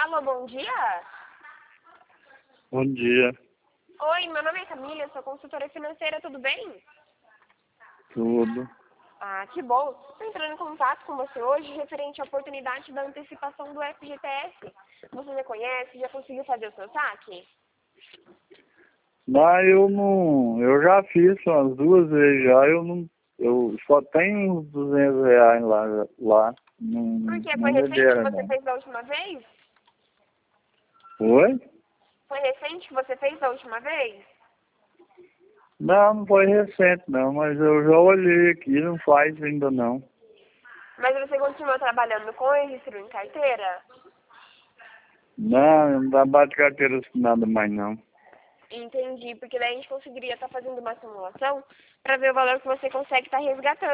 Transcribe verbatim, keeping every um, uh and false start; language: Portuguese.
Alô, bom dia? Bom dia. Oi, meu nome é Camila, eu sou consultora financeira, tudo bem? Tudo. Ah, que bom. Estou entrando em contato com você hoje referente à oportunidade da antecipação do F G T S. Você já conhece, já conseguiu fazer o seu saque? Mas eu não. Eu já fiz umas duas vezes já, eu não. Eu só tenho uns duzentos reais lá. lá. Não, Porque não foi recente que libera você não. fez da última vez? Oi? Foi recente que você fez da última vez? Não, não foi recente não, mas eu já olhei aqui, não faz ainda não. Mas você continua trabalhando com registro em carteira? Não, eu não trabalho de carteira assinada mais não. Entendi, porque daí a gente conseguiria estar fazendo uma simulação para ver o valor que você consegue estar resgatando.